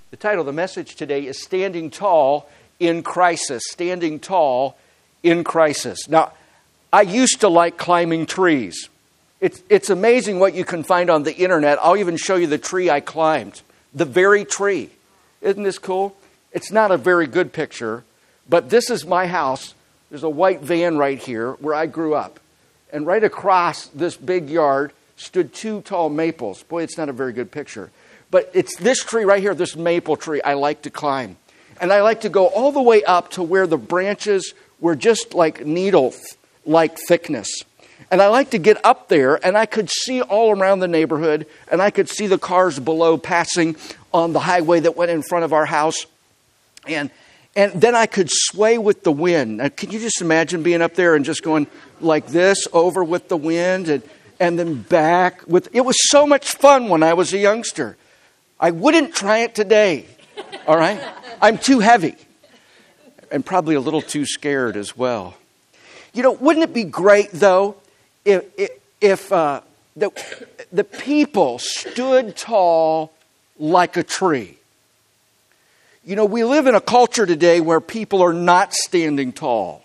The title of the message today is Standing Tall in Crisis. Standing Tall in Crisis. Now, I used to like climbing trees. It's amazing what you can find on the internet. I'll even show you the tree I climbed. The very tree. Isn't this cool? It's not a very good picture, but this is my house. There's a white van right here where I grew up. And right across this big yard stood two tall maples. Boy, it's not a very good picture. But it's this tree right here, this maple tree, I like to climb. And I like to go all the way up to where the branches were just like needle-like thickness. And I like to get up there, and I could see all around the neighborhood, and I could see the cars below passing on the highway that went in front of our house. And then I could sway with the wind. Now, can you just imagine being up there and just going like this over with the wind and then back? It was so much fun when I was a youngster. I wouldn't try it today, all right? I'm too heavy and probably a little too scared as well. You know, wouldn't it be great, though, if the people stood tall like a tree? You know, we live in a culture today where people are not standing tall.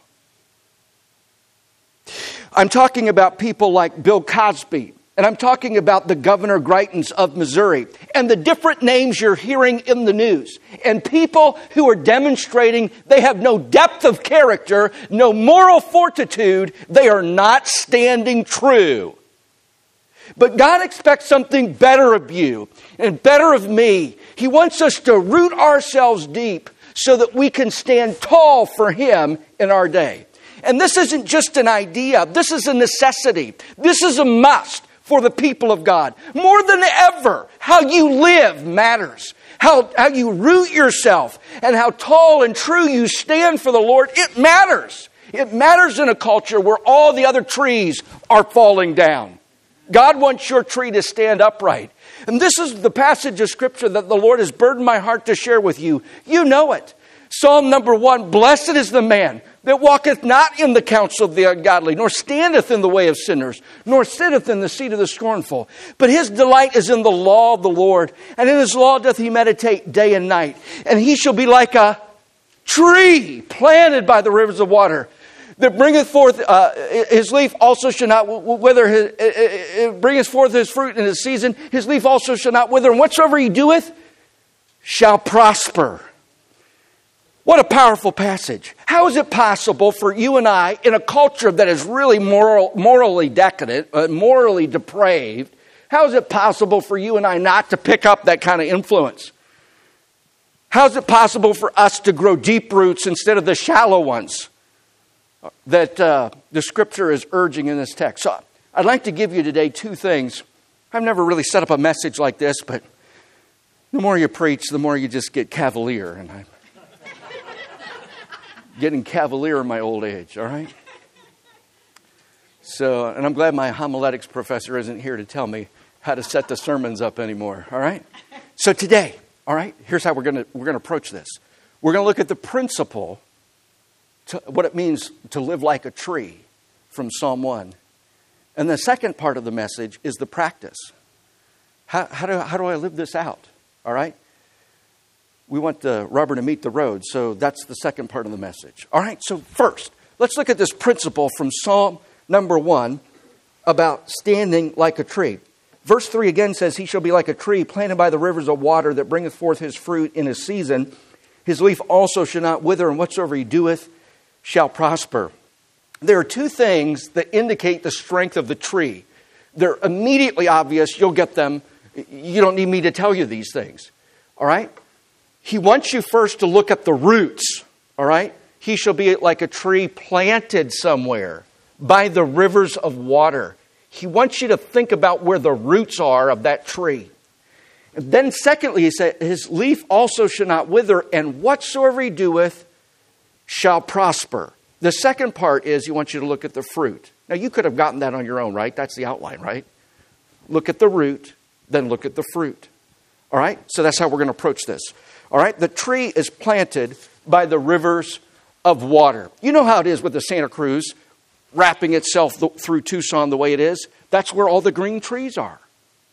I'm talking about people like Bill Cosby. And I'm talking about the Governor Greitens of Missouri and the different names you're hearing in the news. And people who are demonstrating they have no depth of character, no moral fortitude. They are not standing true. But God expects something better of you and better of me. He wants us to root ourselves deep so that we can stand tall for Him in our day. And this isn't just an idea. This is a necessity. This is a must for the people of God. More than ever, how you live matters. How you root yourself and how tall and true you stand for the Lord, it matters. It matters in a culture where all the other trees are falling down. God wants your tree to stand upright. And this is the passage of Scripture that the Lord has burdened my heart to share with you. You know it. Psalm number 1, blessed is the man that walketh not in the counsel of the ungodly, nor standeth in the way of sinners, nor sitteth in the seat of the scornful. But his delight is in the law of the Lord, and in his law doth he meditate day and night. And he shall be like a tree planted by the rivers of water, that bringeth forth his leaf also shall not wither. It bringeth forth his fruit in his season. His leaf also shall not wither, and whatsoever he doeth shall prosper. What a powerful passage. How is it possible for you and I, in a culture that is really morally decadent, morally depraved, how is it possible for you and I not to pick up that kind of influence? How is it possible for us to grow deep roots instead of the shallow ones that the Scripture is urging in this text? So I'd like to give you today two things. I've never really set up a message like this, but the more you preach, the more you just get cavalier, and I'm getting cavalier in my old age, all right? So, and I'm glad my homiletics professor isn't here to tell me how to set the sermons up anymore, all right? So today, all right, here's how we're going to approach this. We're going to look at the principle, what it means to live like a tree from Psalm 1. And the second part of the message is the practice. How do I live this out, all right? We want the rubber to meet the road, so that's the second part of the message. All right, so first, let's look at this principle from Psalm number 1 about standing like a tree. Verse 3 again says, he shall be like a tree planted by the rivers of water that bringeth forth his fruit in his season. His leaf also shall not wither, and whatsoever he doeth shall prosper. There are two things that indicate the strength of the tree. They're immediately obvious. You'll get them. You don't need me to tell you these things. All right? He wants you first to look at the roots, all right? He shall be like a tree planted somewhere by the rivers of water. He wants you to think about where the roots are of that tree. And then secondly, he said, his leaf also shall not wither, and whatsoever he doeth shall prosper. The second part is he wants you to look at the fruit. Now, you could have gotten that on your own, right? That's the outline, right? Look at the root, then look at the fruit. All right? So that's how we're going to approach this. All right, the tree is planted by the rivers of water. You know how it is with the Santa Cruz wrapping itself through Tucson the way it is? That's where all the green trees are.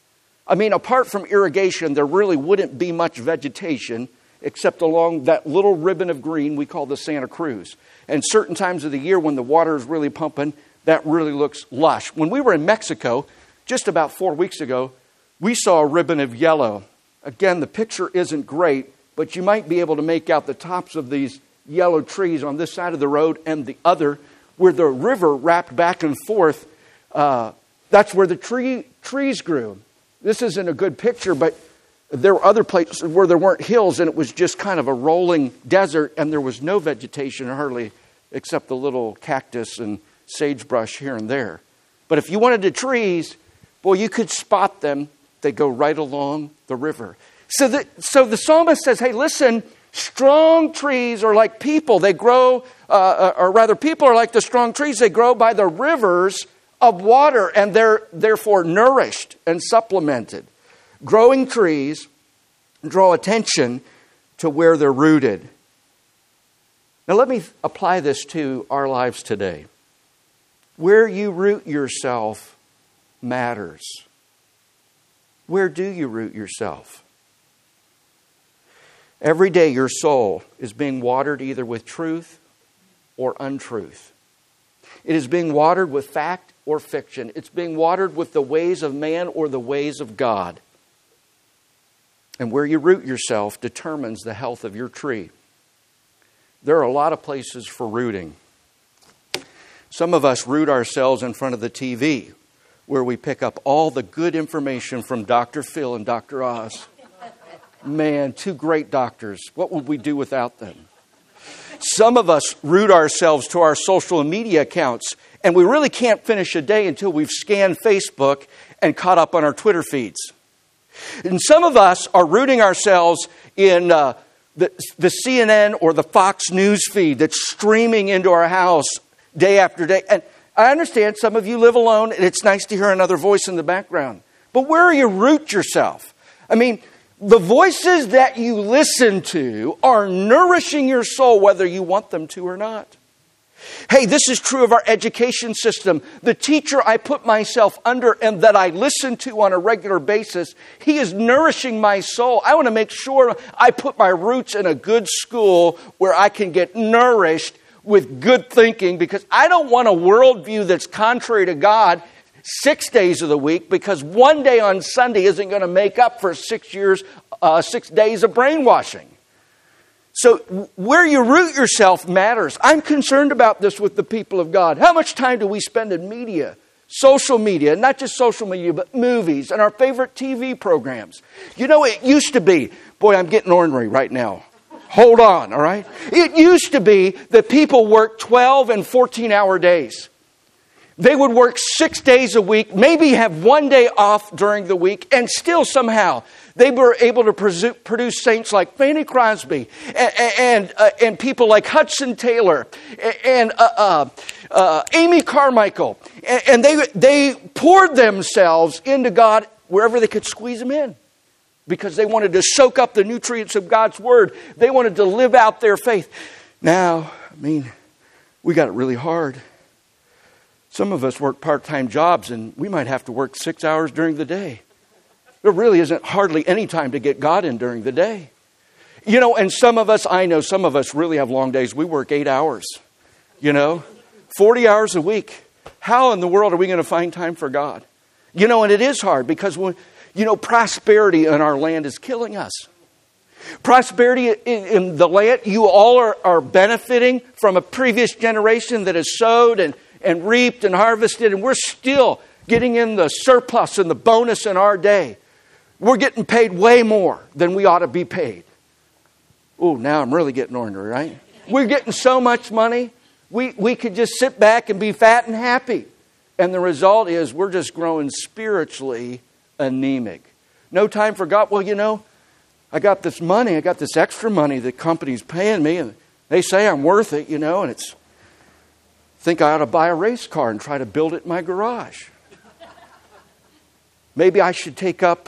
I mean, apart from irrigation, there really wouldn't be much vegetation except along that little ribbon of green we call the Santa Cruz. And certain times of the year when the water is really pumping, that really looks lush. When we were in Mexico, just about 4 weeks ago, we saw a ribbon of yellow. Again, the picture isn't great, but you might be able to make out the tops of these yellow trees on this side of the road and the other, where the river wrapped back and forth. That's where the trees grew. This isn't a good picture, but there were other places where there weren't hills, and it was just kind of a rolling desert, and there was no vegetation hardly, except the little cactus and sagebrush here and there. But if you wanted the trees, boy, you could spot them. They go right along the river. So the psalmist says, hey, listen, strong trees are like people. They grow, or rather people are like the strong trees. They grow by the rivers of water, and they're therefore nourished and supplemented. Growing trees draw attention to where they're rooted. Now let me apply this to our lives today. Where you root yourself matters. Where do you root yourself? Every day your soul is being watered either with truth or untruth. It is being watered with fact or fiction. It's being watered with the ways of man or the ways of God. And where you root yourself determines the health of your tree. There are a lot of places for rooting. Some of us root ourselves in front of the TV, where we pick up all the good information from Dr. Phil and Dr. Oz. Man, two great doctors. What would we do without them? Some of us root ourselves to our social media accounts, and we really can't finish a day until we've scanned Facebook and caught up on our Twitter feeds. And some of us are rooting ourselves in the CNN or the Fox News feed that's streaming into our house day after day. And I understand some of you live alone, and it's nice to hear another voice in the background. But where you root yourself? I mean, the voices that you listen to are nourishing your soul whether you want them to or not. Hey, this is true of our education system. The teacher I put myself under and that I listen to on a regular basis, he is nourishing my soul. I want to make sure I put my roots in a good school where I can get nourished with good thinking, because I don't want a worldview that's contrary to God 6 days of the week, because one day on Sunday isn't going to make up for 6 days of brainwashing. So where you root yourself matters. I'm concerned about this with the people of God. How much time do we spend in media? Social media, not just social media, but movies and our favorite TV programs. You know, it used to be, boy, I'm getting ornery right now. Hold on, all right? It used to be that people worked 12 and 14-hour days. They would work 6 days a week, maybe have one day off during the week, and still somehow they were able to produce saints like Fanny Crosby and people like Hudson Taylor and Amy Carmichael. And they poured themselves into God wherever they could squeeze them in, because they wanted to soak up the nutrients of God's Word. They wanted to live out their faith. Now, I mean, we got it really hard. Some of us work part-time jobs, and we might have to work 6 hours during the day. There really isn't hardly any time to get God in during the day. You know, and I know some of us really have long days. We work 8 hours, 40 hours a week. How in the world are we going to find time for God? And it is hard because, prosperity in our land is killing us. Prosperity in the land, you all are benefiting from a previous generation that has sowed and reaped and harvested, and we're still getting in the surplus and the bonus in our day. We're getting paid way more than we ought to be paid. Oh, now I'm really getting ornery, right? We're getting so much money, we could just sit back and be fat and happy. And the result is we're just growing spiritually anemic. No time for God. Well, I got this money, I got this extra money the company's paying me, and they say I'm worth it, and I think I ought to buy a race car and try to build it in my garage. Maybe I should take up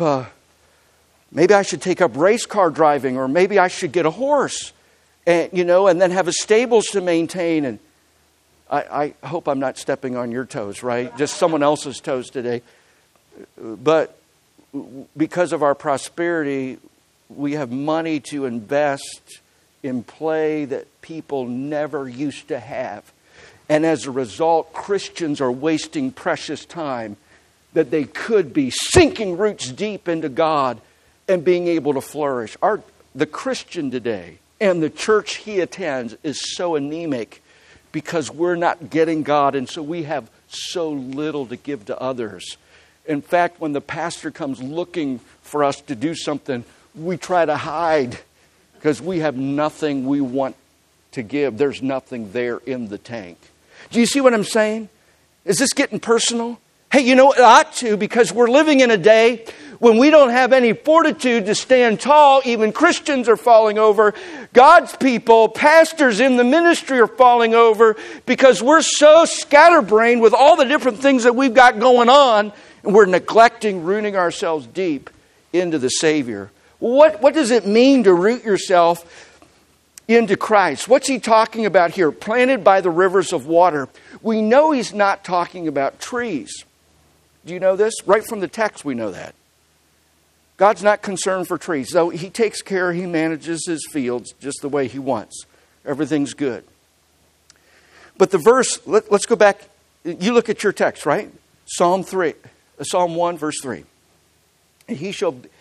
race car driving, or maybe I should get a horse, and then have a stables to maintain. And I hope I'm not stepping on your toes, right? Just someone else's toes today. But because of our prosperity, we have money to invest in play that people never used to have. And as a result, Christians are wasting precious time that they could be sinking roots deep into God and being able to flourish. The Christian today and the church he attends is so anemic because we're not getting God, and so we have so little to give to others. In fact, when the pastor comes looking for us to do something, we try to hide because we have nothing we want to give. There's nothing there in the tank. Do you see what I'm saying? Is this getting personal? Hey, you know, it ought to, because we're living in a day when we don't have any fortitude to stand tall. Even Christians are falling over. God's people, pastors in the ministry are falling over because we're so scatterbrained with all the different things that we've got going on, and we're neglecting rooting ourselves deep into the Savior. What does it mean to root yourself into Christ? What's he talking about here? Planted by the rivers of water. We know he's not talking about trees. Do you know this? Right from the text we know that. God's not concerned for trees. Though he takes care, he manages his fields just the way he wants. Everything's good. But the verse, let's go back. You look at your text, right? Psalm 1, verse 3. He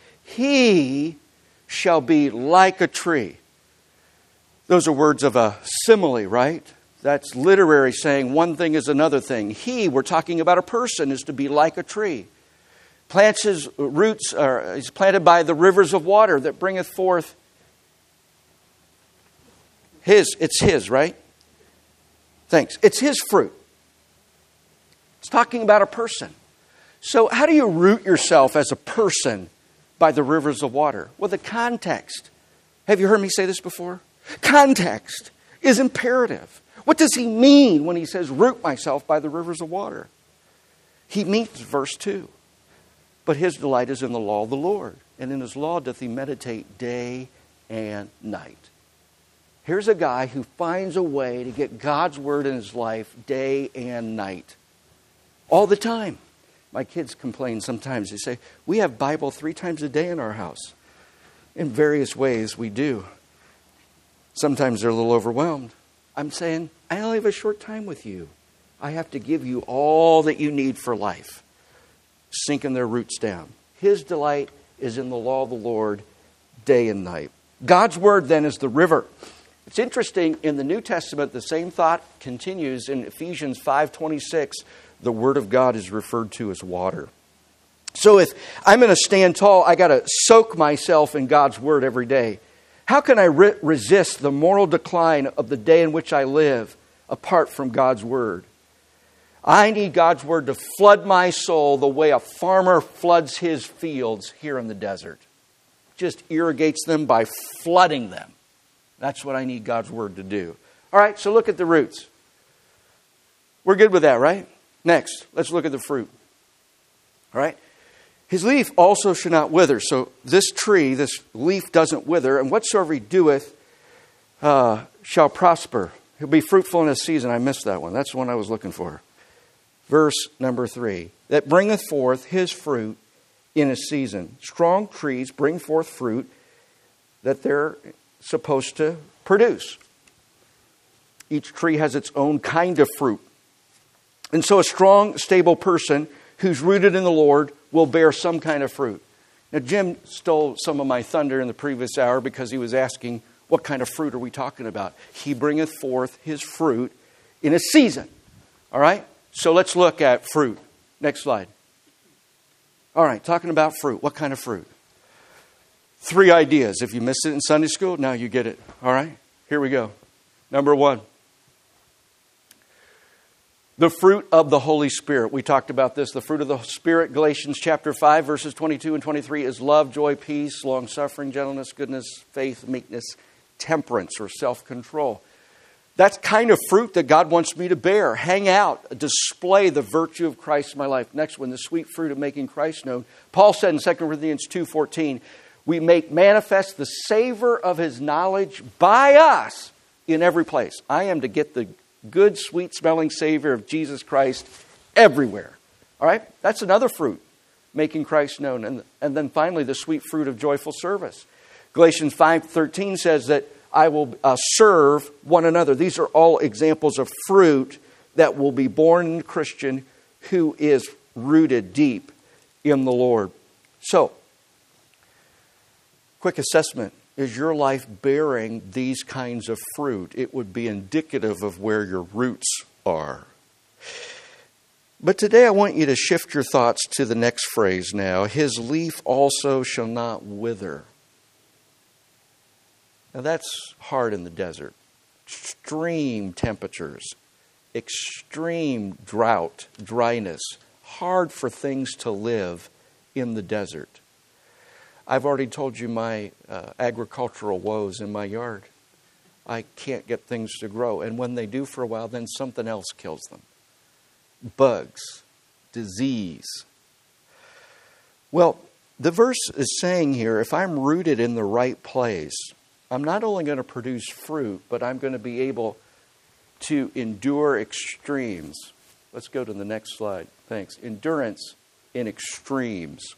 shall be like a tree. Those are words of a simile, right? That's literary saying one thing is another thing. We're talking about a person, is to be like a tree. Plants his roots, he's planted by the rivers of water that bringeth forth it's his, right? Thanks. It's his fruit. It's talking about a person. So how do you root yourself as a person by the rivers of water? Well, the context. Have you heard me say this before? Context is imperative. What does he mean when he says, root myself by the rivers of water? He means verse 2. But his delight is in the law of the Lord, and in his law doth he meditate day and night. Here's a guy who finds a way to get God's word in his life day and night. All the time. My kids complain sometimes. They say, we have Bible 3 times a day in our house. In various ways we do. Sometimes they're a little overwhelmed. I'm saying, I only have a short time with you. I have to give you all that you need for life. Sinking their roots down. His delight is in the law of the Lord day and night. God's word then is the river. It's interesting, in the New Testament, the same thought continues in Ephesians 5:26. The word of God is referred to as water. So if I'm going to stand tall, I got to soak myself in God's word every day. How can I resist the moral decline of the day in which I live apart from God's word? I need God's word to flood my soul the way a farmer floods his fields here in the desert. Just irrigates them by flooding them. That's what I need God's word to do. All right, so look at the roots. We're good with that, right? Next, let's look at the fruit. All right? His leaf also should not wither. So this tree, this leaf doesn't wither. And whatsoever he doeth shall prosper. He'll be fruitful in his season. I missed that one. That's the one I was looking for. Verse number 3. That bringeth forth his fruit in his season. Strong trees bring forth fruit that they're supposed to produce. Each tree has its own kind of fruit. And so a strong, stable person who's rooted in the Lord will bear some kind of fruit. Now, Jim stole some of my thunder in the previous hour because he was asking, what kind of fruit are we talking about? He bringeth forth his fruit in a season. All right? So let's look at fruit. Next slide. All right, talking about fruit. What kind of fruit? 3 ideas. If you missed it in Sunday school, now you get it. All right? Here we go. Number 1. The fruit of the Holy Spirit. We talked about this. The fruit of the Spirit, Galatians chapter 5, verses 22 and 23, is love, joy, peace, long-suffering, gentleness, goodness, faith, meekness, temperance, or self-control. That's kind of fruit that God wants me to bear. Hang out, display the virtue of Christ in my life. Next one, the sweet fruit of making Christ known. Paul said in 2 Corinthians 2:14, we make manifest the savor of his knowledge by us in every place. I am to get the good, sweet-smelling Savior of Jesus Christ everywhere. All right? That's another fruit. making Christ known. And then finally, the sweet fruit of joyful service. Galatians 5:13 says that I will serve one another. These are all examples of fruit that will be born in a Christian who is rooted deep in the Lord. So, quick assessment. Is your life bearing these kinds of fruit? It would be indicative of where your roots are. But today I want you to shift your thoughts to the next phrase now. His leaf also shall not wither. Now that's hard in the desert. Extreme temperatures, extreme drought, dryness. Hard for things to live in the desert. I've already told you my agricultural woes in my yard. I can't get things to grow. And when they do for a while, then something else kills them. Bugs, disease. Well, the verse is saying here, if I'm rooted in the right place, I'm not only going to produce fruit, but I'm going to be able to endure extremes. Let's go to the next slide. Thanks. Endurance in extremes.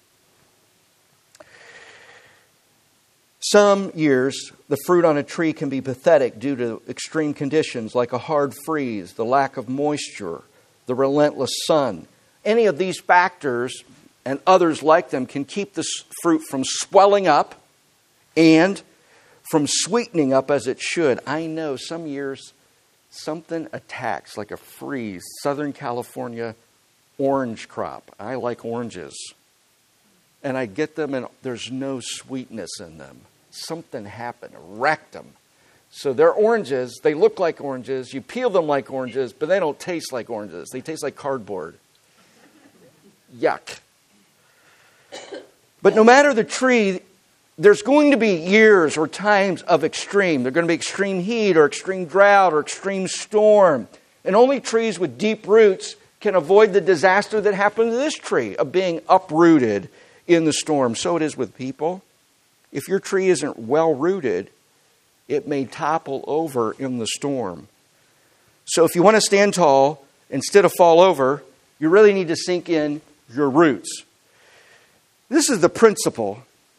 Some years, the fruit on a tree can be pathetic due to extreme conditions like a hard freeze, the lack of moisture, the relentless sun. Any of these factors and others like them can keep this fruit from swelling up and from sweetening up as it should. I know some years something attacks, like a freeze. Southern California orange crop. I like oranges. And I get them and there's no sweetness in them. Something happened, wrecked them. So they're oranges, they look like oranges, you peel them like oranges, but they don't taste like oranges. They taste like cardboard. Yuck. But no matter the tree, there's going to be years or times of extreme. There's going to be extreme heat or extreme drought or extreme storm. And only trees with deep roots can avoid the disaster that happened to this tree of being uprooted in the storm. So it is with people. If your tree isn't well rooted, it may topple over in the storm. So if you want to stand tall instead of fall over, you really need to sink in your roots. This is the principle.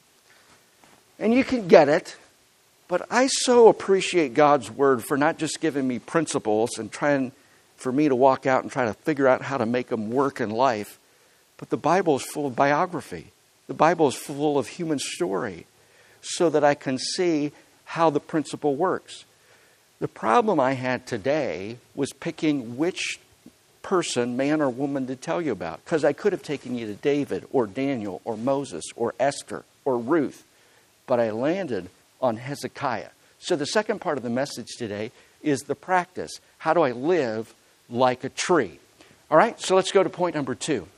And you can get it. But I so appreciate God's word for not just giving me principles and trying for me to walk out and try to figure out how to make them work in life. But the Bible is full of biography. The Bible is full of human story, so that I can see how the principle works. The problem I had today was picking which person, man or woman, to tell you about. Because I could have taken you to David or Daniel or Moses or Esther or Ruth. But I landed on Hezekiah. So the second part of the message today is the practice. How do I live like a tree? All right, so let's go to point number 2.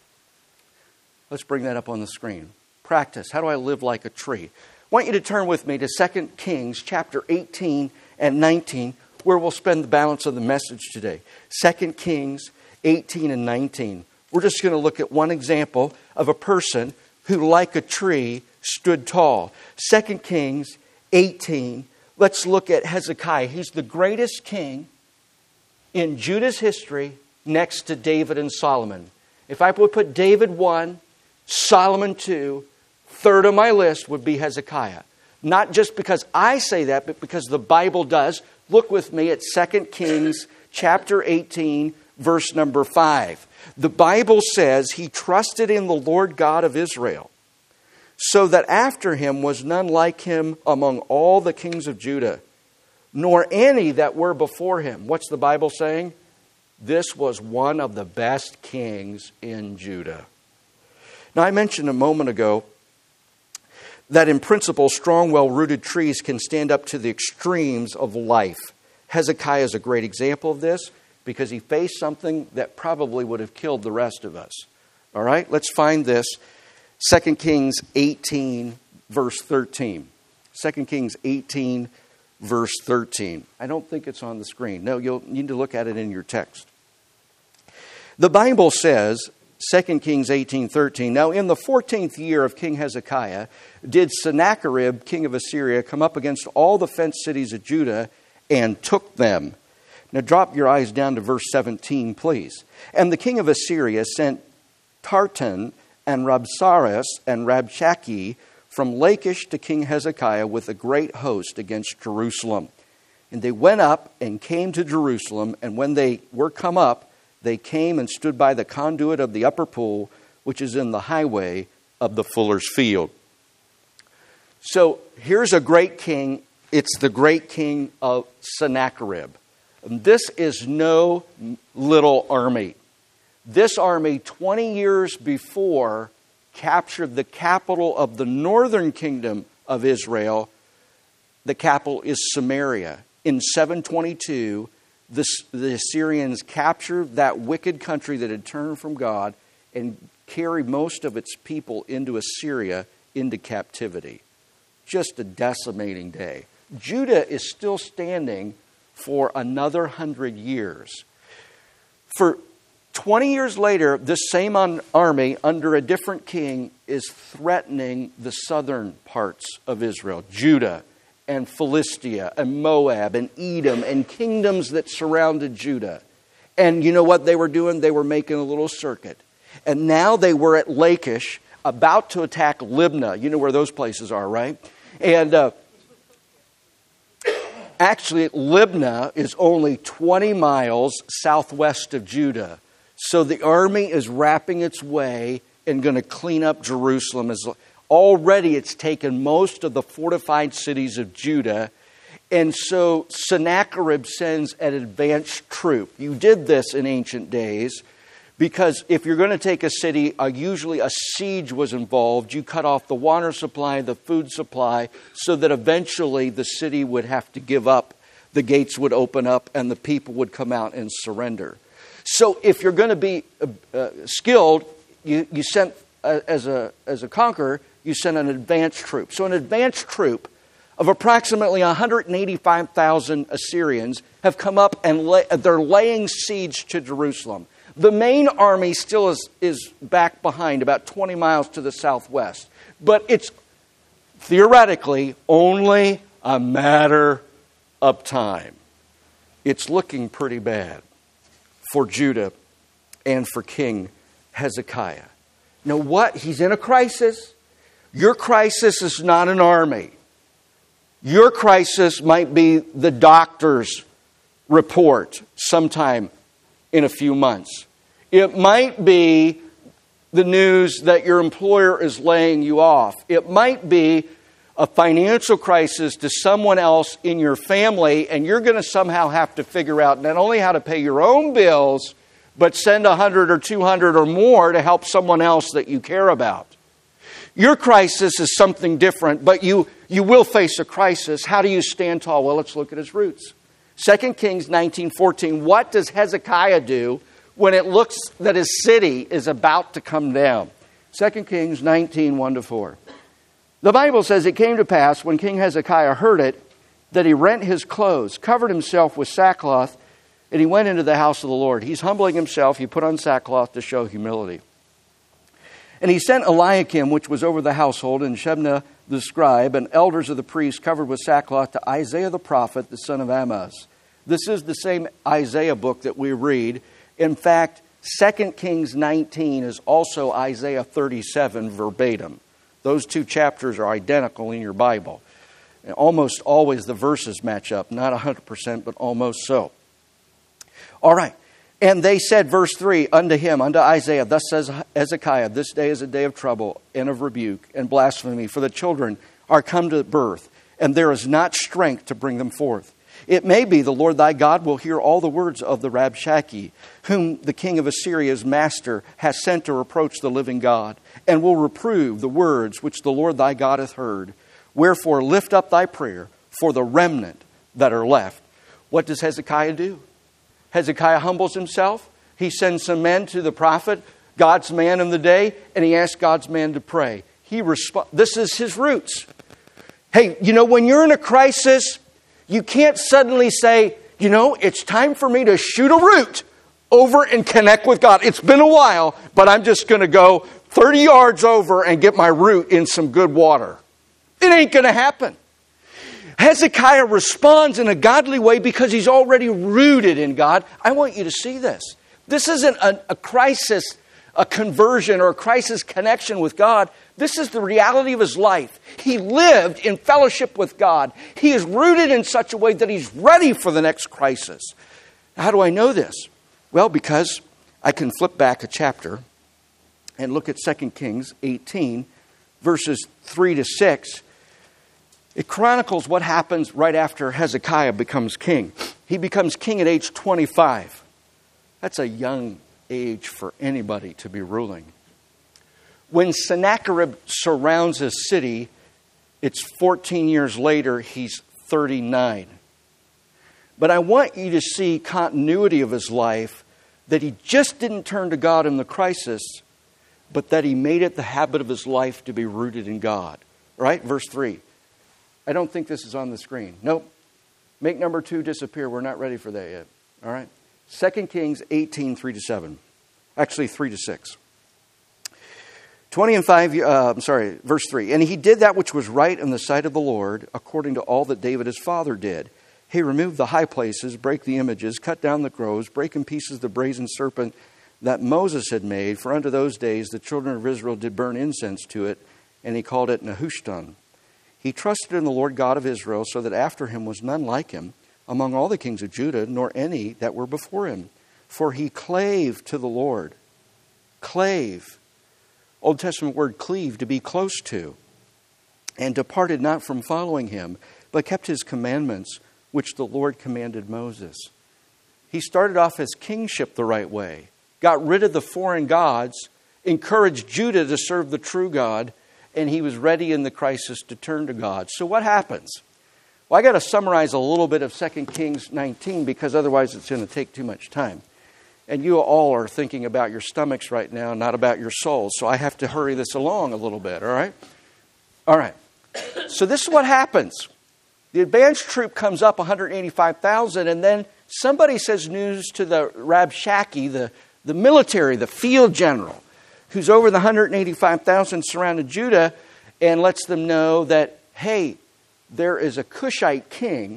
Let's bring that up on the screen. Practice. How do I live like a tree? I want you to turn with me to 2 Kings chapter 18 and 19, where we'll spend the balance of the message today. 2 Kings 18 and 19. We're just going to look at one example of a person who, like a tree, stood tall. 2 Kings 18. Let's look at Hezekiah. He's the greatest king in Judah's history next to David and Solomon. If I would put David 1, Solomon 2, third on my list would be Hezekiah. Not just because I say that, but because the Bible does. Look with me at 2 Kings chapter 18, verse number 5. The Bible says he trusted in the Lord God of Israel, so that after him was none like him among all the kings of Judah, nor any that were before him. What's the Bible saying? This was one of the best kings in Judah. Now, I mentioned a moment ago that in principle, strong, well-rooted trees can stand up to the extremes of life. Hezekiah is a great example of this because he faced something that probably would have killed the rest of us. All right, let's find this. 2 Kings 18, verse 13. 2 Kings 18, verse 13. I don't think it's on the screen. No, you'll need to look at it in your text. The Bible says, 2 Kings 18:13. Now in the 14th year of King Hezekiah, did Sennacherib, king of Assyria, come up against all the fenced cities of Judah and took them. Now drop your eyes down to verse 17, please. And the king of Assyria sent Tartan and Rabsaris and Rabshakeh from Lachish to King Hezekiah with a great host against Jerusalem. And they went up and came to Jerusalem, and when they were come up, they came and stood by the conduit of the upper pool, which is in the highway of the fuller's field. So here's a great king. It's the great king of Sennacherib. And this is no little army. This army, 20 years before, captured the capital of the northern kingdom of Israel. The capital is Samaria. In 722, the Assyrians captured that wicked country that had turned from God and carried most of its people into Assyria into captivity. Just a decimating day. Judah is still standing for another 100 years. For 20 years later, this same army under a different king is threatening the southern parts of Israel, Judah and Philistia and Moab and Edom and kingdoms that surrounded Judah. And you know what they were doing? They were making a little circuit. And now they were at Lachish, about to attack Libnah. You know where those places are, right? And actually, Libnah is only 20 miles southwest of Judah. So the army is wrapping its way and going to clean up Jerusalem. Already it's taken most of the fortified cities of Judah. And so Sennacherib sends an advanced troop. You did this in ancient days because if you're going to take a city, usually a siege was involved. You cut off the water supply, the food supply, so that eventually the city would have to give up. The gates would open up and the people would come out and surrender. So if you're going to be skilled, you sent, as a conqueror, you sent an advanced troop. So an advanced troop of approximately 185,000 Assyrians have come up and they're laying siege to Jerusalem. The main army still is back behind, about 20 miles to the southwest. But it's theoretically only a matter of time. It's looking pretty bad for Judah and for King Hezekiah. Now what? He's in a crisis. Your crisis is not an army. Your crisis might be the doctor's report sometime in a few months. It might be the news that your employer is laying you off. It might be a financial crisis to someone else in your family, and you're going to somehow have to figure out not only how to pay your own bills, but send 100 or 200 or more to help someone else that you care about. Your crisis is something different, but you will face a crisis. How do you stand tall? Well, let's look at his roots. 2 Kings 19:14. What does Hezekiah do when it looks that his city is about to come down? 2 Kings 19:1-4. The Bible says, it came to pass when King Hezekiah heard it, that he rent his clothes, covered himself with sackcloth, and he went into the house of the Lord. He's humbling himself. He put on sackcloth to show humility. And he sent Eliakim, which was over the household, and Shebna the scribe, and elders of the priests covered with sackcloth, to Isaiah the prophet, the son of Amoz. This is the same Isaiah book that we read. In fact, 2 Kings 19 is also Isaiah 37 verbatim. Those two chapters are identical in your Bible. And almost always the verses match up. Not 100%, but almost so. All right. And they said, verse 3, unto him, unto Isaiah, thus says Hezekiah, this day is a day of trouble and of rebuke and blasphemy, for the children are come to birth, and there is not strength to bring them forth. It may be the Lord thy God will hear all the words of the Rabshakeh, whom the king of Assyria's master has sent to reproach the living God, and will reprove the words which the Lord thy God hath heard. Wherefore lift up thy prayer for the remnant that are left. What does Hezekiah do? Hezekiah humbles himself. He sends some men to the prophet, God's man in the day, and he asks God's man to pray. This is his roots. Hey, when you're in a crisis, you can't suddenly say, it's time for me to shoot a root over and connect with God. It's been a while, but I'm just going to go 30 yards over and get my root in some good water. It ain't going to happen. Hezekiah responds in a godly way because he's already rooted in God. I want you to see this. This isn't a crisis a conversion or a crisis connection with God. This is the reality of his life. He lived in fellowship with God. He is rooted in such a way that he's ready for the next crisis. How do I know this? Well, because I can flip back a chapter and look at 2 Kings 18, verses 3 to 6. It chronicles what happens right after Hezekiah becomes king. He becomes king at age 25. That's a young age for anybody to be ruling. When Sennacherib surrounds his city, it's 14 years later, he's 39. But I want you to see continuity of his life, that he just didn't turn to God in the crisis, but that he made it the habit of his life to be rooted in God. Right? Verse 3. I don't think this is on the screen. Nope. Make number 2 disappear. We're not ready for that yet. All right? 2 Kings 18, 3 to 7. Actually, 3 to 6. 20 and 5, verse 3. And he did that which was right in the sight of the Lord, according to all that David his father did. He removed the high places, brake the images, cut down the groves, brake in pieces the brazen serpent that Moses had made. For unto those days the children of Israel did burn incense to it, and he called it Nehushtan. He trusted in the Lord God of Israel, so that after him was none like him among all the kings of Judah, nor any that were before him. For he clave to the Lord. Clave. Old Testament word cleave, to be close to. And departed not from following him, but kept his commandments, which the Lord commanded Moses. He started off his kingship the right way. Got rid of the foreign gods. Encouraged Judah to serve the true God. And he was ready in the crisis to turn to God. So what happens? Well, I got to summarize a little bit of 2 Kings 19, because otherwise it's going to take too much time. And you all are thinking about your stomachs right now, not about your souls. So I have to hurry this along a little bit, all right? All right. So this is what happens. The advanced troop comes up, 185,000, and then somebody says news to the Rabshakeh, the military, the field general, who's over the 185,000 surrounded Judah, and lets them know that, hey, there is a Cushite king,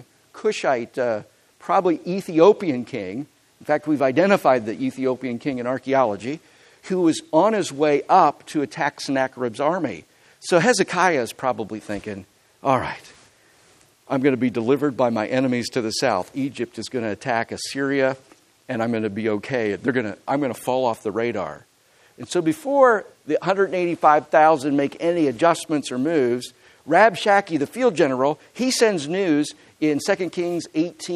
probably Ethiopian king. In fact, we've identified the Ethiopian king in archaeology, who was on his way up to attack Sennacherib's army. So Hezekiah is probably thinking, all right, I'm going to be delivered by my enemies to the south. Egypt is going to attack Assyria, and I'm going to be okay. I'm going to fall off the radar. And so before the 185,000 make any adjustments or moves, Rabshakeh, the field general, he sends news in 2 Kings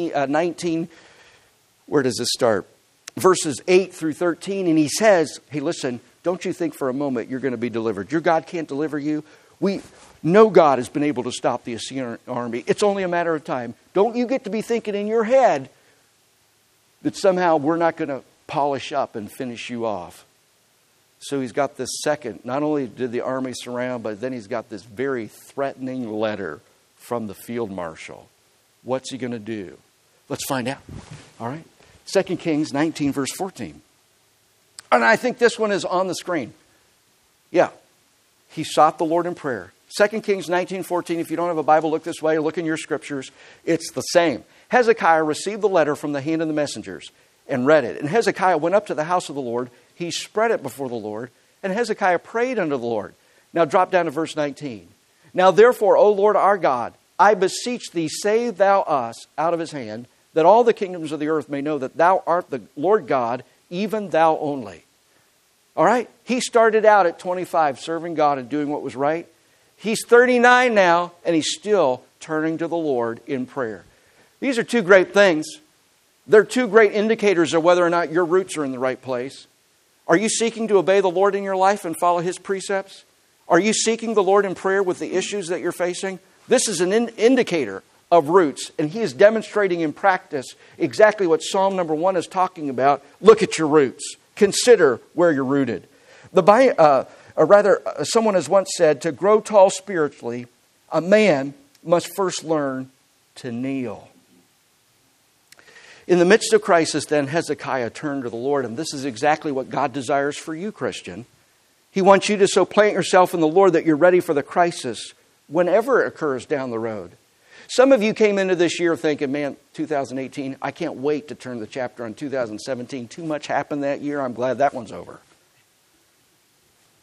19. Where does this start? Verses 8 through 13. And he says, hey, listen, don't you think for a moment you're going to be delivered. Your God can't deliver you. No God has been able to stop the Assyrian army. It's only a matter of time. Don't you get to be thinking in your head that somehow we're not going to polish up and finish you off. So he's got this second. Not only did the army surround, but then he's got this very threatening letter from the field marshal. What's he going to do? Let's find out. All right. 2 Kings 19, verse 14. And I think this one is on the screen. Yeah. He sought the Lord in prayer. 2 Kings 19:14. If you don't have a Bible, look this way. Look in your scriptures. It's the same. Hezekiah received the letter from the hand of the messengers and read it. And Hezekiah went up to the house of the Lord. He spread it before the Lord. And Hezekiah prayed unto the Lord. Now drop down to verse 19. Now therefore, O Lord our God, I beseech thee, save thou us out of his hand, that all the kingdoms of the earth may know that thou art the Lord God, even thou only. All right? He started out at 25 serving God and doing what was right. He's 39 now, and he's still turning to the Lord in prayer. These are two great things. They're two great indicators of whether or not your roots are in the right place. Are you seeking to obey the Lord in your life and follow His precepts? Are you seeking the Lord in prayer with the issues that you're facing? This is an indicator of roots, and He is demonstrating in practice exactly what Psalm number 1 is talking about. Look at your roots. Consider where you're rooted. Someone has once said, to grow tall spiritually, a man must first learn to kneel. In the midst of crisis, then, Hezekiah turned to the Lord, and this is exactly what God desires for you, Christian. He wants you to so plant yourself in the Lord that you're ready for the crisis whenever it occurs down the road. Some of you came into this year thinking, man, 2018, I can't wait to turn the chapter on 2017. Too much happened that year. I'm glad that one's over.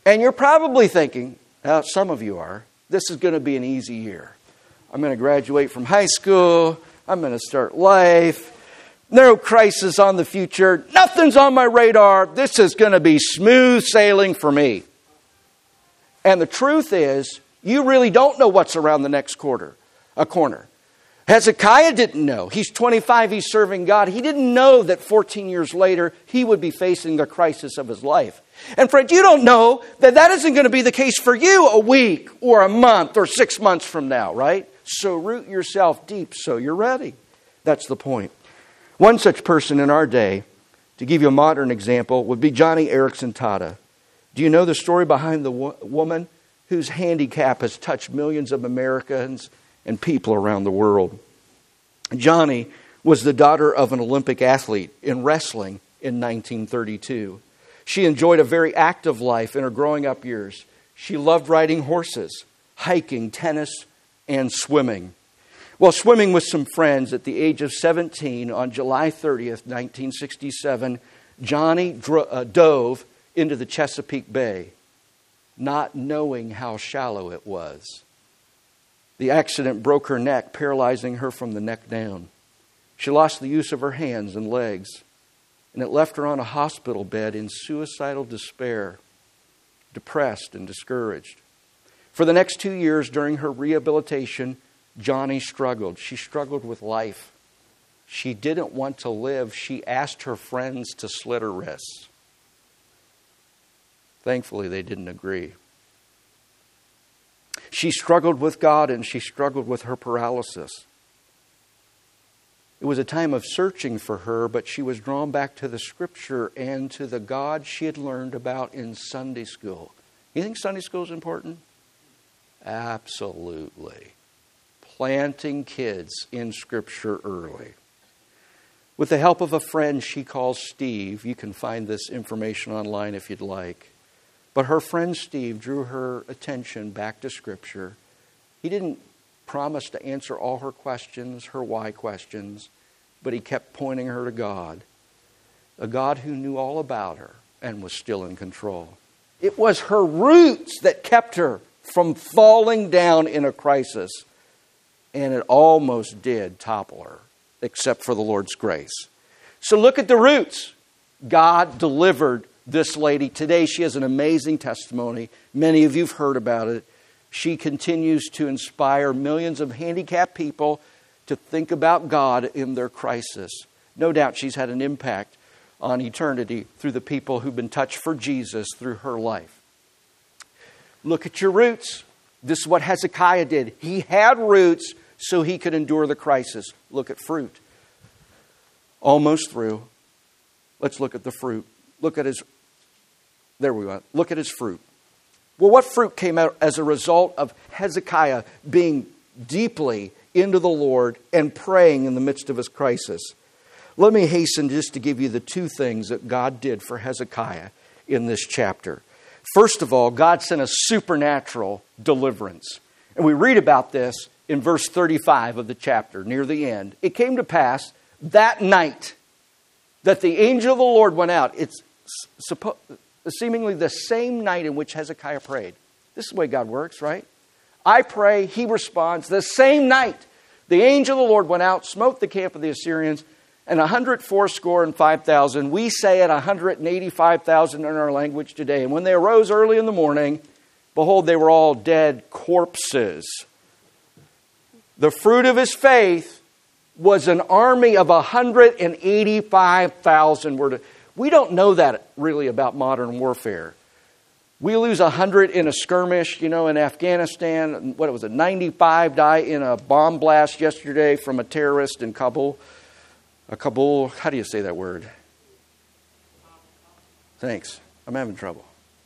And you're probably thinking, some of you are, this is going to be an easy year. I'm going to graduate from high school. I'm going to start life. No crisis on the future. Nothing's on my radar. This is going to be smooth sailing for me. And the truth is, you really don't know what's around the next corner. Hezekiah didn't know. He's 25, he's serving God. He didn't know that 14 years later, he would be facing the crisis of his life. And friend, you don't know that isn't going to be the case for you a week or a month or 6 months from now, right? So root yourself deep so you're ready. That's the point. One such person in our day, to give you a modern example, would be Johnny Erickson Tata. Do you know the story behind the woman whose handicap has touched millions of Americans and people around the world? Johnny was the daughter of an Olympic athlete in wrestling in 1932. She enjoyed a very active life in her growing up years. She loved riding horses, hiking, tennis, and swimming. While swimming with some friends at the age of 17 on July 30th, 1967, Johnny dove into the Chesapeake Bay, not knowing how shallow it was. The accident broke her neck, paralyzing her from the neck down. She lost the use of her hands and legs, and it left her on a hospital bed in suicidal despair, depressed and discouraged. For the next 2 years during her rehabilitation, Johnny struggled. She struggled with life. She didn't want to live. She asked her friends to slit her wrists. Thankfully, they didn't agree. She struggled with God and she struggled with her paralysis. It was a time of searching for her, but she was drawn back to the Scripture and to the God she had learned about in Sunday school. You think Sunday school is important? Absolutely. Planting kids in Scripture early. With the help of a friend she calls Steve, you can find this information online if you'd like. But her friend Steve drew her attention back to Scripture. He didn't promise to answer all her questions, her why questions, but he kept pointing her to God, a God who knew all about her and was still in control. It was her roots that kept her from falling down in a crisis, and it almost did topple her, except for the Lord's grace. So look at the roots. God delivered this lady. Today she has an amazing testimony. Many of you have heard about it. She continues to inspire millions of handicapped people to think about God in their crisis. No doubt she's had an impact on eternity through the people who've been touched for Jesus through her life. Look at your roots. This is what Hezekiah did. He had roots so he could endure the crisis. Look at fruit. Almost through. Let's look at the fruit. Look at his fruit. Well, what fruit came out as a result of Hezekiah being deeply into the Lord and praying in the midst of his crisis? Let me hasten just to give you the two things that God did for Hezekiah in this chapter. First of all, God sent a supernatural deliverance. And we read about this in verse 35 of the chapter, near the end. It came to pass that night that the angel of the Lord went out. It's seemingly the same night in which Hezekiah prayed. This is the way God works, right? I pray, he responds. The same night, the angel of the Lord went out, smote the camp of the Assyrians, and 185,000, we say it 185,000 in our language today. And when they arose early in the morning, behold, they were all dead corpses. The fruit of his faith was an army of 185,000. We don't know that really about modern warfare. We lose 100 in a skirmish, in Afghanistan. 95 die in a bomb blast yesterday from a terrorist in Kabul. Kabul, how do you say that word? Thanks. I'm having trouble.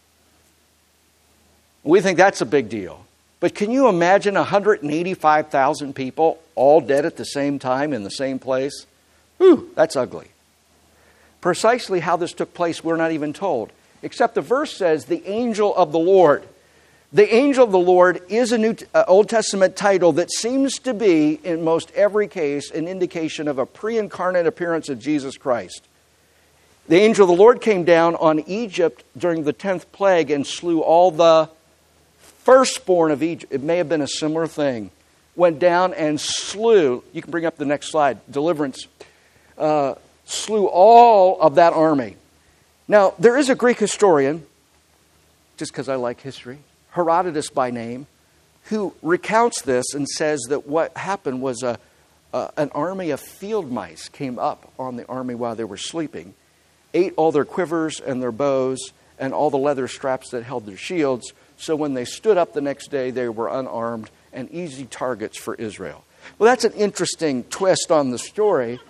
We think that's a big deal. But can you imagine 185,000 people all dead at the same time in the same place? Whew, that's ugly. Precisely how this took place, we're not even told. Except the verse says, the angel of the Lord. The angel of the Lord is an Old Testament title that seems to be, in most every case, an indication of a pre-incarnate appearance of Jesus Christ. The angel of the Lord came down on Egypt during the 10th plague and slew all the firstborn of Egypt. It may have been a similar thing. Went down and slew, you can bring up the next slide, deliverance, slew all of that army. Now, there is a Greek historian, just because I like history, Herodotus by name, who recounts this and says that what happened was an army of field mice came up on the army while they were sleeping, ate all their quivers and their bows and all the leather straps that held their shields. So when they stood up the next day, they were unarmed and easy targets for Israel. Well, that's an interesting twist on the story.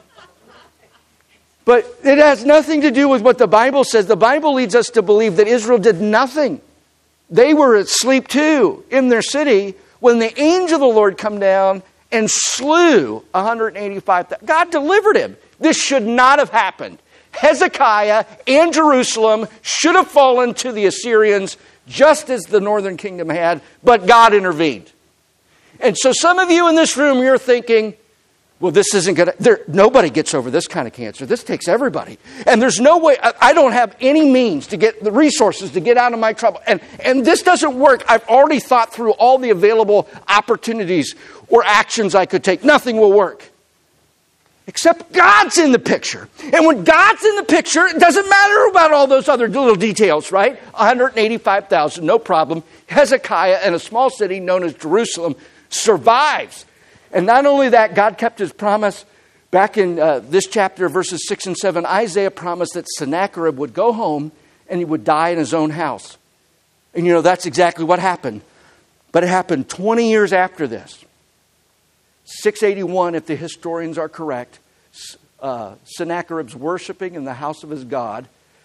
But it has nothing to do with what the Bible says. The Bible leads us to believe that Israel did nothing. They were asleep too in their city when the angel of the Lord come down and slew 185,000. God delivered him. This should not have happened. Hezekiah and Jerusalem should have fallen to the Assyrians just as the northern kingdom had, but God intervened. And so some of you in this room, you're thinking, well, this isn't going to... Nobody gets over this kind of cancer. This takes everybody. And there's no way... I don't have any means to get the resources to get out of my trouble. And this doesn't work. I've already thought through all the available opportunities or actions I could take. Nothing will work. Except God's in the picture. And when God's in the picture, it doesn't matter about all those other little details, right? 185,000, no problem. Hezekiah and a small city known as Jerusalem survives. And not only that, God kept his promise. Back in this chapter, verses 6 and 7, Isaiah promised that Sennacherib would go home and he would die in his own house. And you know, that's exactly what happened. But it happened 20 years after this. 681, if the historians are correct, Sennacherib's worshiping in the house of his god,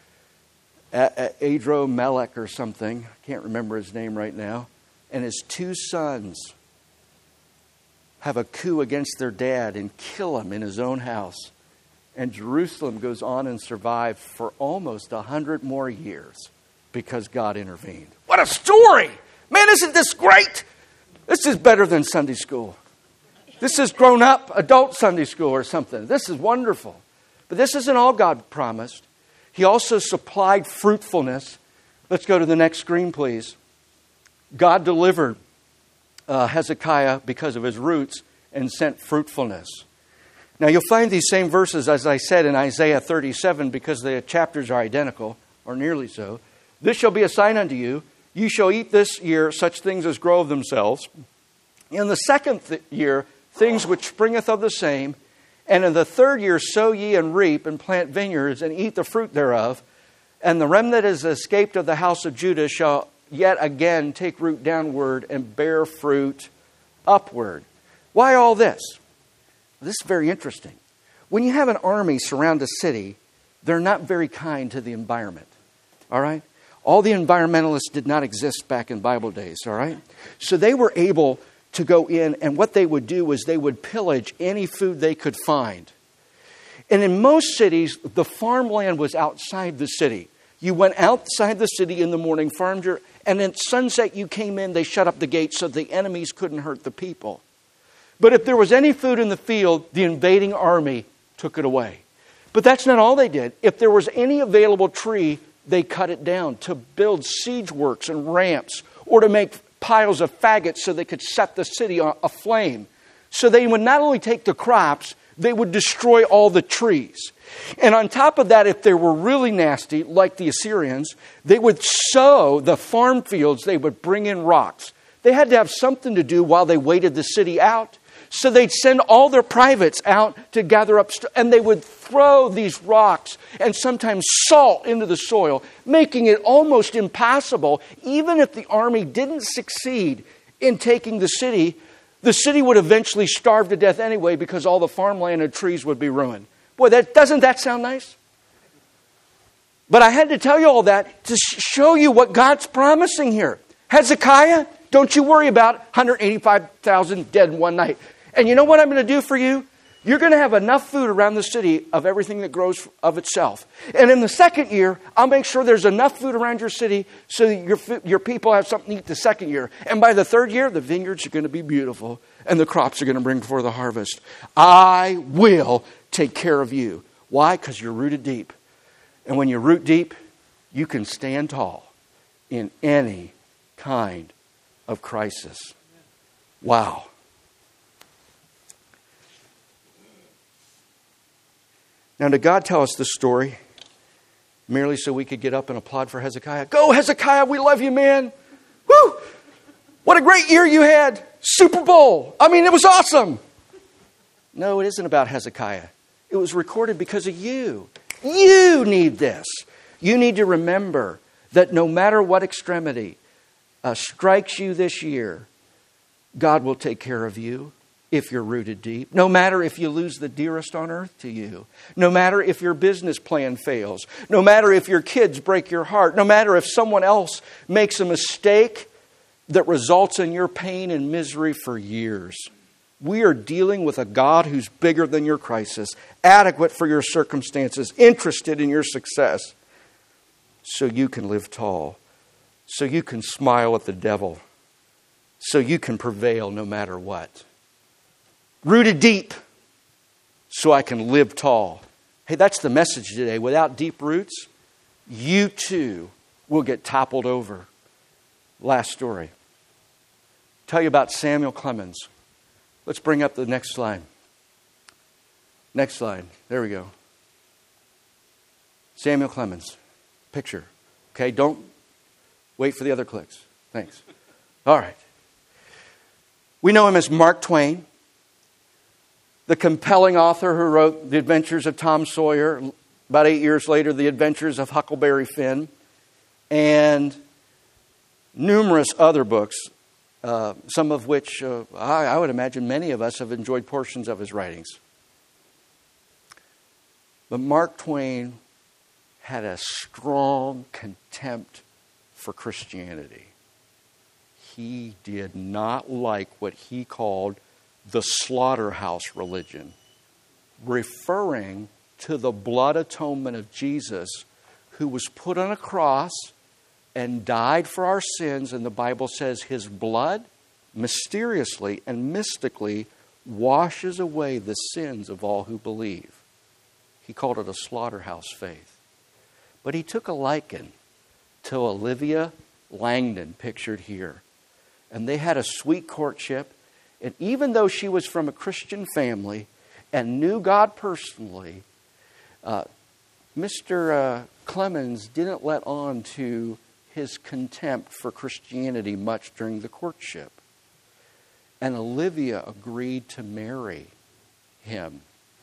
Adro-Melech or something. I can't remember his name right now. And his two sons have a coup against their dad and kill him in his own house. And Jerusalem goes on and survived for almost 100 more years because God intervened. What a story! Man, isn't this great? This is better than Sunday school. This is grown-up adult Sunday school or something. This is wonderful. But this isn't all God promised. He also supplied fruitfulness. Let's go to the next screen, please. God delivered Hezekiah because of his roots and sent fruitfulness. Now you'll find these same verses, as I said, in Isaiah 37 because the chapters are identical, or nearly so. This shall be a sign unto you. You shall eat this year such things as grow of themselves. In the second year, things which springeth of the same. And in the third year sow ye and reap and plant vineyards and eat the fruit thereof. And the remnant that is escaped of the house of Judah shall yet again take root downward and bear fruit upward. Why all this? This is very interesting. When you have an army surround a city, they're not very kind to the environment. All right? All the environmentalists did not exist back in Bible days. All right? So they were able to go in, and what they would do was they would pillage any food they could find. And in most cities, the farmland was outside the city. You went outside the city in the morning, farmed your, and at sunset you came in, they shut up the gates so the enemies couldn't hurt the people. But if there was any food in the field, the invading army took it away. But that's not all they did. If there was any available tree, they cut it down to build siege works and ramps, or to make piles of faggots so they could set the city aflame. So they would not only take the crops, they would destroy all the trees. And on top of that, if they were really nasty, like the Assyrians, they would sow the farm fields, they would bring in rocks. They had to have something to do while they waited the city out. So they'd send all their privates out to gather up, and they would throw these rocks and sometimes salt into the soil, making it almost impossible. Even if the army didn't succeed in taking the city would eventually starve to death anyway because all the farmland and trees would be ruined. Boy, doesn't that sound nice? But I had to tell you all that to show you what God's promising here. Hezekiah, don't you worry about 185,000 dead in one night. And you know what I'm going to do for you? You're going to have enough food around the city of everything that grows of itself. And in the second year, I'll make sure there's enough food around your city so that your people have something to eat the second year. And by the third year, the vineyards are going to be beautiful and the crops are going to bring forth the harvest. I will take care of you. Why? Because you're rooted deep. And when you root deep, you can stand tall in any kind of crisis. Wow. Now, did God tell us this story merely so we could get up and applaud for Hezekiah? Go, Hezekiah, we love you, man. Woo! What a great year you had. Super Bowl. I mean, it was awesome. No, it isn't about Hezekiah. It was recorded because of you. You need this. You need to remember that no matter what extremity strikes you this year, God will take care of you if you're rooted deep. No matter if you lose the dearest on earth to you. No matter if your business plan fails. No matter if your kids break your heart. No matter if someone else makes a mistake that results in your pain and misery for years. We are dealing with a God who's bigger than your crisis, adequate for your circumstances, interested in your success. So you can live tall. So you can smile at the devil. So you can prevail no matter what. Rooted deep so I can live tall. Hey, that's the message today. Without deep roots, you too will get toppled over. Last story. Tell you about Samuel Clemens. Let's bring up the next slide. Next slide. There we go. Samuel Clemens. Picture. Okay, don't wait for the other clicks. Thanks. All right. We know him as Mark Twain, the compelling author who wrote The Adventures of Tom Sawyer, about 8 years later, The Adventures of Huckleberry Finn, and numerous other books, some of which I would imagine many of us have enjoyed portions of his writings. But Mark Twain had a strong contempt for Christianity. He did not like what he called the slaughterhouse religion, referring to the blood atonement of Jesus, who was put on a cross and died for our sins. And the Bible says his blood mysteriously and mystically washes away the sins of all who believe. He called it a slaughterhouse faith. But he took a liken to Olivia Langdon, pictured here. And they had a sweet courtship. And even though she was from a Christian family and knew God personally, Mr. Clemens didn't let on to his contempt for Christianity much during the courtship. And Olivia agreed to marry him.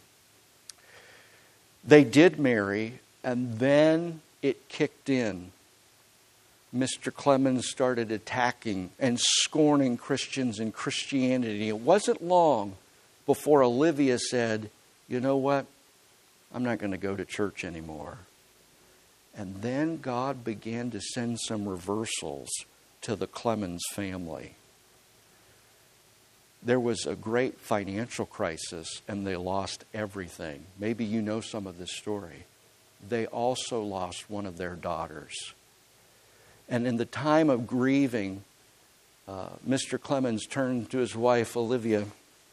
They did marry, and then it kicked in. Mr. Clemens started attacking and scorning Christians and Christianity. It wasn't long before Olivia said, you know what? I'm not going to go to church anymore. And then God began to send some reversals to the Clemens family. There was a great financial crisis and they lost everything. Maybe you know some of this story. They also lost one of their daughters. And in the time of grieving, Mr. Clemens turned to his wife, Olivia,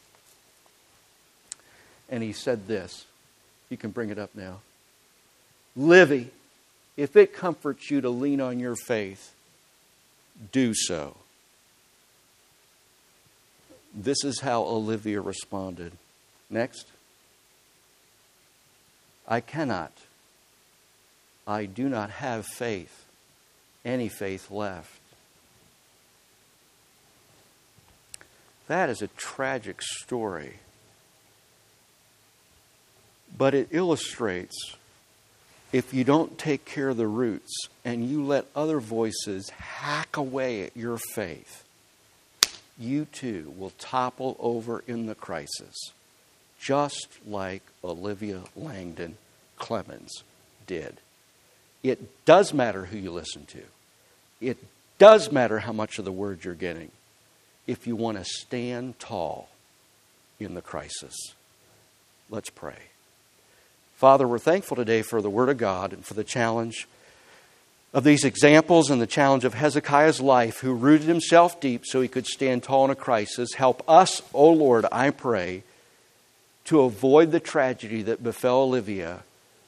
and he said this. You can bring it up now. Livy, if it comforts you to lean on your faith, do so. This is how Olivia responded. Next. I cannot. I do not have faith, any faith left. That is a tragic story. But it illustrates, if you don't take care of the roots and you let other voices hack away at your faith, you too will topple over in the crisis, just like Olivia Langdon Clemens did. It does matter who you listen to. It does matter how much of the word you're getting if you want to stand tall in the crisis. Let's pray. Father, we're thankful today for the Word of God and for the challenge of these examples and the challenge of Hezekiah's life, who rooted himself deep so he could stand tall in a crisis. Help us, O Lord, I pray, to avoid the tragedy that befell Olivia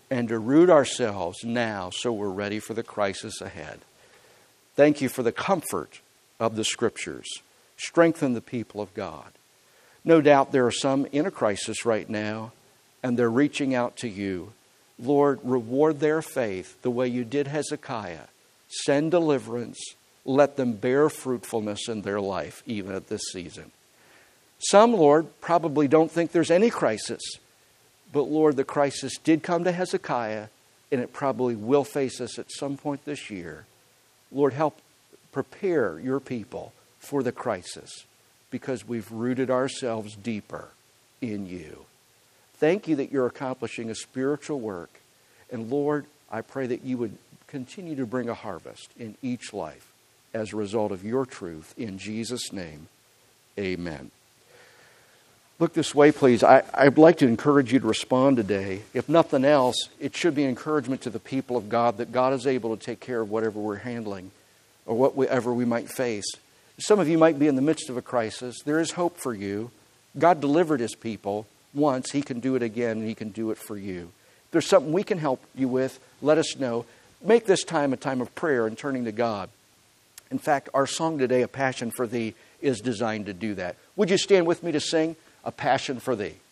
and to root ourselves now so we're ready for the crisis ahead. Thank you for the comfort of the Scriptures. Strengthen the people of God. No doubt there are some in a crisis right now, and they're reaching out to you. Lord, reward their faith the way you did Hezekiah. Send deliverance. Let them bear fruitfulness in their life, even at this season. Some, Lord, probably don't think there's any crisis. But Lord, the crisis did come to Hezekiah, and it probably will face us at some point this year. Lord, help prepare your people for the crisis, because we've rooted ourselves deeper in you. Thank you that you're accomplishing a spiritual work. And Lord, I pray that you would continue to bring a harvest in each life as a result of your truth. In Jesus' name, amen. Look this way, please. I'd like to encourage you to respond today. If nothing else, it should be encouragement to the people of God that God is able to take care of whatever we're handling or whatever we might face. Some of you might be in the midst of a crisis. There is hope for you. God delivered His people once. He can do it again, and He can do it for you. If there's something we can help you with, let us know. Make this time a time of prayer and turning to God. In fact, our song today, A Passion for Thee, is designed to do that. Would you stand with me to sing A Passion for Thee?